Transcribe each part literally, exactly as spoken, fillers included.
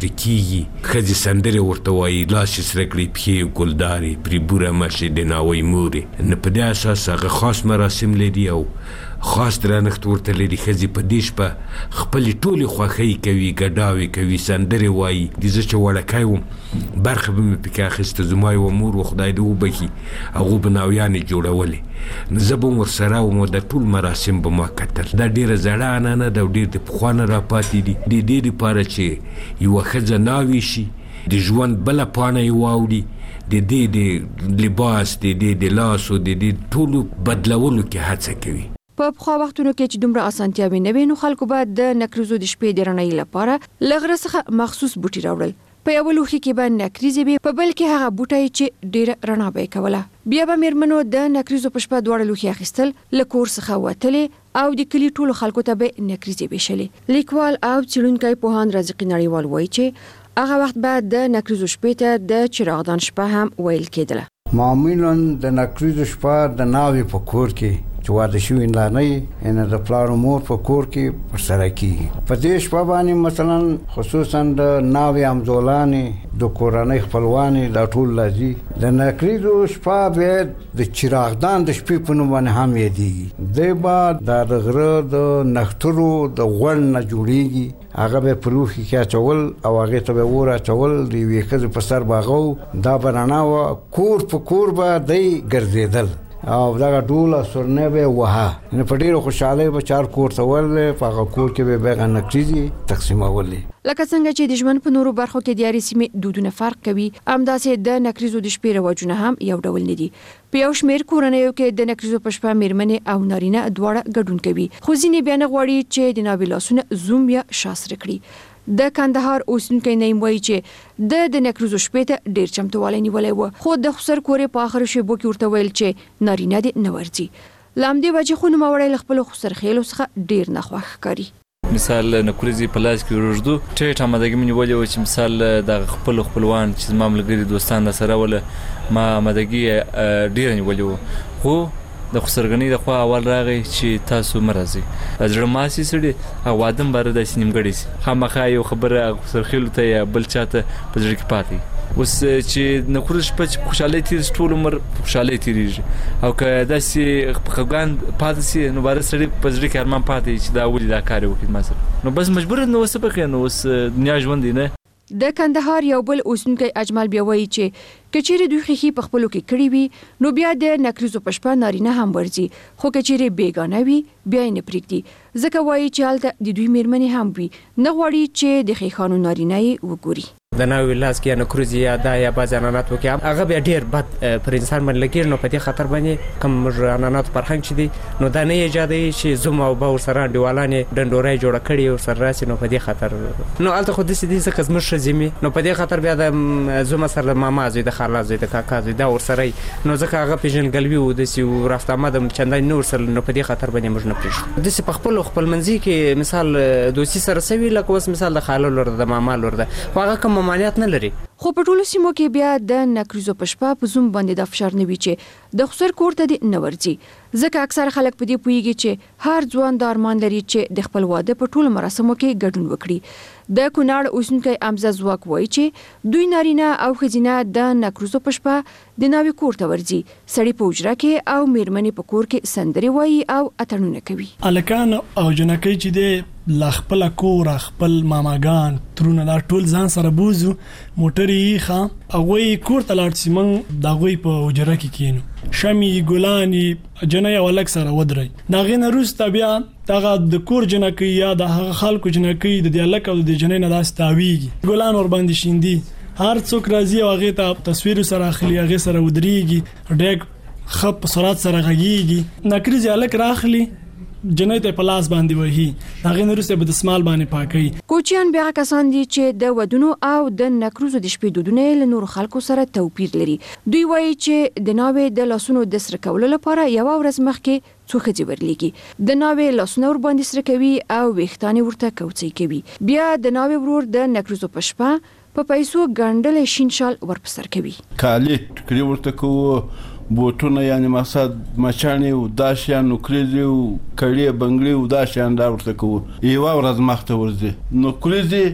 سره کېږي، ښځې سندرې ورته وایي، لاس یې سره کړي، پښې یې ګلدارې، پرې بوره مشې د ناوی مورې. نو په دې اساس هغه خاص مراسم لري او خاص درنښت ورته لري. ښځې په دې شپه خپلې ټولې خوښۍ کوي، ګډاوې کوي، سندرې وایي. د زه چې وړکی وم برخه به مې پکې اخیسته، زما یوه مور و خدای دې وبخي، هغو به ناویانې جوړولې، نو زه به م ورسره وم او د ټول مراسم به ما کتل. دا ډېره زړه عنعنه ده او ډېر د پخوا نه راپاتې دي. د دې دپاره چې یوه ښځه ناوې شي، د ژوند بله پاڼه یې واوړي، د دې د لباس، د دې د لاسو، د دې ټولو بدلولو کې هڅه کوي. په پخوا وختونو کې چې دومره اسانتیاوې نه وې، نو خلکو به د نکریزو د شپې د رڼایي لپاره له غره څخه مخصوص بوټي راوړل. په یوه لوښي کې به نکریزې وې، په بل کې هغه بوټی چې ډېره رڼا به یې کوله. بیا به مېرمنو د نکریزو په شپه دواړه لوښي اخیستل، له کور څخه وتلې او د کلي ټولو خلکو ته به نکریزې ویشلې. لیکوال او څېړونکی پوهاند رازقي نړیوال وایي چې هغه وخت به د نکریزو شپې ته د چراغدان شپه هم ویل کېدله. معمولا د نکریزو شپه د ناوې په کور کې چې واده شوي نانۍ یعنې د پلار او مور په کور کې ترسره کېږي. په دې شپه باندې مثلا خصوصا د ناوې همزولانې، د کورنۍ خپلوانې دا ټول راځي. د نکریزو شپه بیا د چراغدان د شپې په نوم باندې هم یادېږي. دی به د غره د نښترو د غوړ نه جوړېږي، هغه به په لوښي کې اچول او هغې ته به اور اچول، د یوې ښځې په سر به هغه دا به رڼا وه، کور په کور به دی ګرځېدل او دغه ډول سرنه به وها. نو په ډیره خوشاله به چار کور ته ورلې، په هغه کور کې به بیغه نکریزي تقسیمولې. لکه څنګه چې د ژوند په نورو برخو کې د هرې سیمې دودونه فرق کوي، همداسې د نکریزو د شپې رواجونه هم یو ډول نه دي. په یو شمېر کورنیو کې د نکریزو په شپه مېرمنې او نارینه دواړه ګډون کوي، خو ځینې بیا نه غواړي چې د ناوې لاسونه زوم یا شاسره کړي. د کندهار اوسېدونکی نعیم وایي چې د د نکریزو شپې ته ډېر چمتووالی نیولی و، خو د خسر کورې په آخرو شېبو کې ورته ویل چې نارینه دې نه ورځي. له همدې وجې خو نوموړی له خپلو خسرخېلو څخه ډېر ناخوښ ښکاري. مثال نکریزې په لاس کې ورږدو ټیټ آمادګي مې نیولې وه چې مثال د خپلو خپلوان چې زما ملګري دوستان راسره وله، ما آمادګي ډېره نیولې وه، خو د خسرګنۍ د خوا اول راغی چې تاسو مه راځئ، زړه ماسي سړي او واده م باره داسې نیمګړی سي، خامخا یو خبره خسرخېلو ته یا بل چا ته په زړه کې پاتې. اوس چې نکریزو شپه چې په خوشحالۍ تېرېږي، ټول عمر په خوشحالۍ تېرېږي، او که داسې په خفګان پاتې سي نو باره سړي په زړه کې ارمان پاتې چې دا ولې دا کار یې وکړي ما سره، نو بس مجبور نو اوس څه پکې، نو اوس دنیا ژوند دی نه. د کندهار یو بل اوسېدونکی اجمل بیا وایي چې که چیرې دوی ښیښې په خپلو کې کړي وي، نو بیا د نکریزو په شپه نارینه هم ورځي، خو که چیرې بیګانه وي بیا یې نه پرېږدي، ځکه وایي چې هلته د دوی مېرمنې هم وي، نه غواړي چې د ښیښانو نارینه یې وګوري. د ناوې لاس کې یا نکریزې یا دا یا بعضې عنعنات وکړي، هغه بیا ډېر بد پر انسان باندې لګېږي. نو په دې خاطر باندې کوم موږ عنعناتو فرهنګ چې دی، نو دا نه ایجادوي چې زوم او به ورسره انډیوالانې ډنډورۍ جوړه کړي ورسره راسي. نو په دې خاطر نو هلته خو داسې دي ځکه زموږ ښځې مې، نو په دې خاطر بیا د زوم سره د ماما زوی، د خالا زوی، د کاکا زوی دا ورسره، نو ځکه هغه پېژندګلوي و داسې رفت آمد چندانې نه ورسره، نو په دې خاطر باندې موږ نه پرېږدو. داسې په خپلو خپلمنځي کې مثال دوستي سره سوي، لکه اوس مثال د خاله لور ده، د ماما لور ده، خو هغه کوم ممانعت نه لري. خو په ټولو سیمو کې بیا د نکریزو په شپه په زوم باندې دا فشار نه وي چې د خسر کور ته دې نه ورځي، ځکه اکثر خلک په دې پوهېږي چې هر ځوان دا ارمان لري چې د خپل واده په ټولو مراسمو کې ګډون وکړي. د کونړ اوسېدونکی امزه ځواک وایي چې دوی نارینه او ښځینه د نکریزو په شپه د ناوې کور ته ورځي، سړي په حجره کې او مېرمنې په کور کې سندرې وایي او اتڼونه کوي. هلکان او جنکۍ چې دی لا خپله کور، خپل ماماګان، ترونه دا ټول ځان سره بوزو، موټرې یې ښه هغوی کور ته لاړ سي، موږ د هغوی په حجره کې کښېنو، شمې ګلانې جنۍ او هلک سره ودرئ. د هغې نه وروسته بیا دغه د کور جنکۍ یا د هغه خلکو جنکۍ د دې هلک او د جنۍ نه داسې تاویږي، ګلان ورباندې شیندي، هر څوک راځي او هغې ته تصویر سره اخلي، هغې سره ودرېږي، ډېک ښه په سرعت سره غږېږي، نکریزې هلک راخلي، جنۍ ته په لاس باندې وهي، هغې نه وروسته به دسمال باندې پاکوي. کوچیان بیا کسان دي چې د ودونو او د نکریزو د شپې دودونه له نورو خلکو سره توپیر لري. دوی وایي چې د ناوې د لاسونو د سره کولو لپاره یوه ورځ مخکې څو ښځې ورلیږي، د ناوې لاسونه ورباندې سره کوي او ویښتان یې ورته کوڅۍ کوي، بیا د ناوې ورور د نکریزو په شپه په پیسو ګنډلی شین شال ورپسر کوي. کالي ټکري ورته کوو، بوټونه یعنې مقصد مچاڼې و دا شیان، نکریزې و کړې بنګړې و دا شیان دا ورته کوو، یوه ورځ مخته ورځي. نکریزې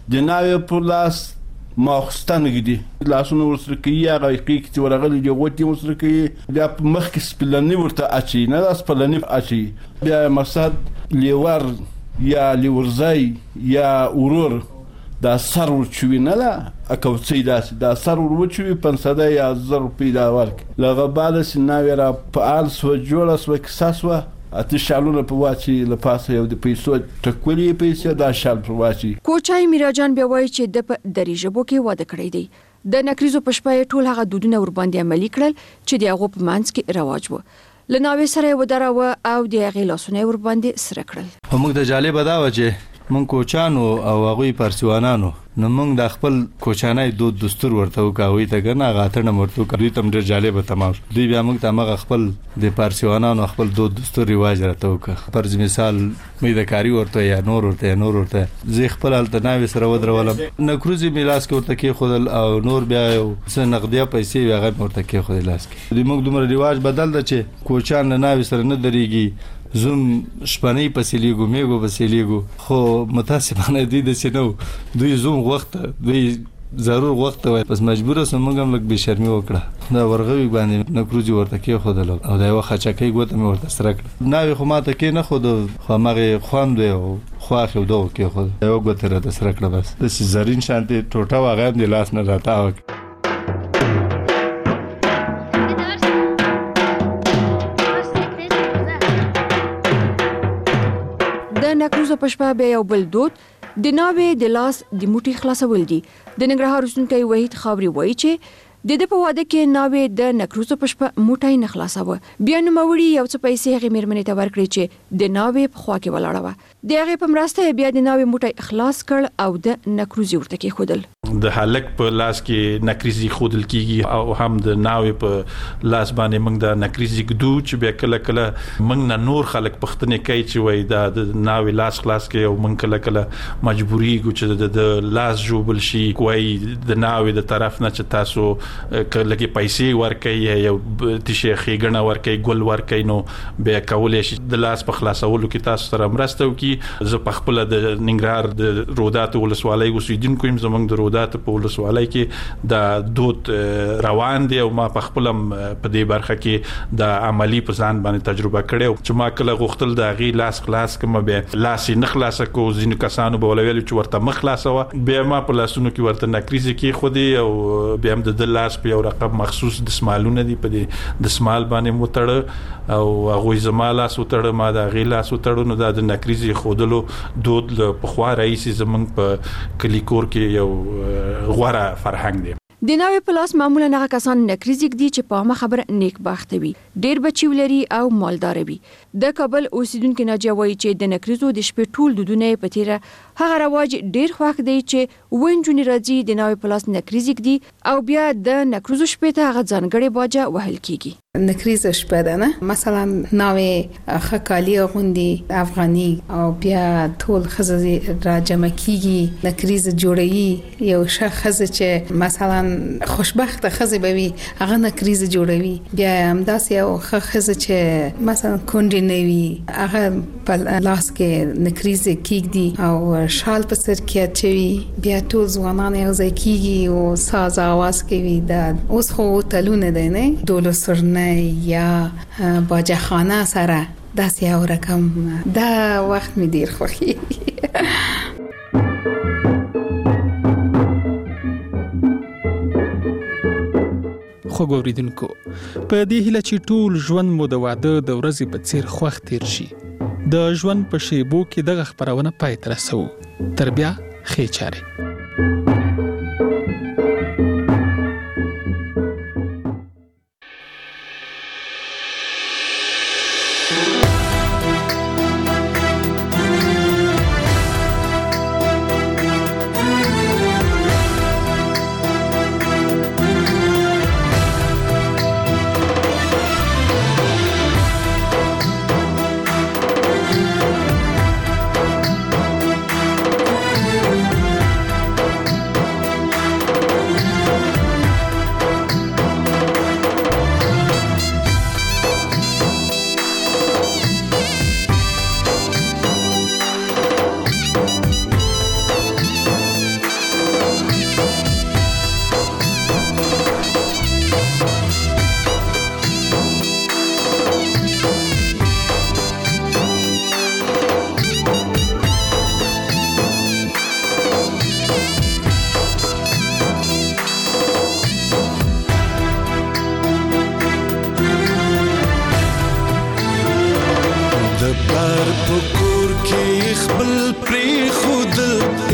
د ناوې په لاس ماخستان گیدی لاسونه ورسره کوي هغه حقیقي چې ورغلي دی غوټي ورسره کوي بیا مخ کې سپلنی ورته اچي نه د سپلنی اچي بیا مقصد لیور یا لیورزای یا ورور دا سر ورچوي نه لا اکوڅي داس دا سر ورچوي پنځه یا زر پیدا ورک لغه بعد سناوی را په ال سو جوړه سو کساسوه اته شالونه په واچي لپاسه یو د پیسو ټکولې پیسې دا شال په واچي کوچای میراجان بیا وایي چې د درې ژبو کې واده کړی دی د نکریزو په شپه ټول هغه دودونه ور باندې عملي کړل چې د هغه په منځ کې رواج و لناوي سره ودراوه او د هغه لاسونه ور باندې سره کړل موږ د جالب دا و چې مونږ کوچانو او هغه پرسوانانو نو مونږ د خپل کوچانای دود دستور ورته وکاوي ته کنه غاټنه مرتو کوي تم ډیر جالب تمام دوی بیا موږ ته مغه خپل د پرسوانانو خپل دود دستور ریواج راته وکړه پر مثال مې د کاری ورته یا نور ورته نور ورته زی خپل التناوي سره ودرولم نکروزي میلاس کې ورته کې خودل او نور بیا څه نقديه پیسې هغه ورته کې خودل لاس کې د موږ دومره ریواج بدل د چې کوچان نه ناوي سره نه دريږي زوم شپنی پسلیګو میګو پسلیګو خو متاسفانه دي د سينو دوی زوم وخت دوی ضرور وخت وای پس مجبور سم موږ هم لګ به شرمي وکړه دا ورغوي باندې نکروزي ورته کې خودل او دا یو خچکې ګوت مې ورته سره کړ ناوي خو ماته کې نه خود خو مغه خوان دی او خو خو دوه کې خود یو ګوت را سره کړ بس د زرین شانتي ټوټه واغې د لاس نه راته نکروزو په شپه بیا یو بل دود د ناوې د لاس د موټي خلاصول دي د ننګرهار اوسونکی وحید خاوري وایي چې د دې په واده کې ناوې د نکروزو په شپه موټي نه خلاصاوه بیا نو موري یو څه پیسې هغه میرمنې ته ورکړي چې د ناوې په خوا کې ولاړه و د هغه په مرسته بیا د ناوې موټي خلاص کړ او د نکروزي ورته کې خودل د هلک په لاس کې نکریزي خودل کیږي او هم د ناوې په لاس باندې موږ د نکریزي ګدو چې بیا کله کله موږ نه نور خلک پښتنه کوي چې وای دا د ناوې لاس خلاص کوي او موږ کله کله مجبوري ګو چې د لاس جوبل شي کوی د ناوې د طرف نه چې تاسو کله کې پیسې ورکړي یو تشه خېګنه ورکړي ګل ورکړي نو بیا کولای شي د لاس په خلاصولو کې تاسو سره مرسته وکړي زه په خپل د ننګرهار د رودات ولسوالۍ اوسیدونکو يم زمونږ د رودات په ولسوالۍ کې د دود روان دي او ما په خپلم په دې برخه کې د عملی په ځان باندې تجربه کړې چې ما کله غوښتل د غي لاس خلاص کوم به لاس نه خلاص کو ځینو کسانو به ولویل چې ورته مخ خلاصوه به ما په لاسونو کې ورته نکریزي کې خودي او به هم د لاس په یو رقم مخصوص د سمالونه دي په دې د سمال باندې متړ او هغه زماله سوتړ ما د غي لاس سوتړ نو د نکریزي خودلو دود په خوا رئیس زمنګ په کلیکور کې یو غوړه فرهنګ دی د ناوې په لاس معمولا هغه کسان نکریزي دي چې په ما خبره نیک بخت وي ډېر بچي ولري او مالدار وي د کابل اوسیدونکو ناجیه وایي چې د نکریزو د شپې ټول دودونه په تیره هغه رواج ډېر خوښ دی چې وینجونی راځي د ناوې په لاس نکریزي دي او بیا د نکریزو شپې ته هغه ځانګړي باجه وهل کیږي نکریزه شپه ده نه مثلا ناوې خکالی غوندي افغاني او بیا ټول خزه را جمع کیږي نکریزه جوړوي یو شخص چې مثلا خوشبخت خزه بوي هغه نکریزه جوړوي بیا همداس یو خزه چې مثلا کونډې نوي هغه په لاس کې نکریزه کیږي او شال په سر کې چوي بیا ټول ځوانان یو ځای کیږي او ساز आवाज کوي دا اوس خو تلونه دی نه دولو سرنه یا باجه خانه سره داس یو رقم دا وخت می ډیر خوخي خو ګوریدونکو په دې هله چې ټول ژوند مو د واده د ورځې په څیر خوښ تیر شي د ژوند په شیبو کې دغه خبرونه پای ته رسو تر بیا ښې چارې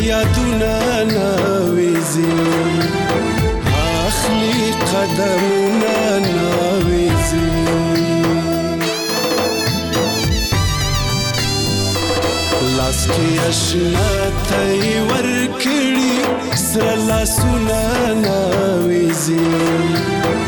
یادونه ناویزي اخلي قدمونه ناویزي لاس کې اشنا ته ورکړي سره لاسونه ناویزي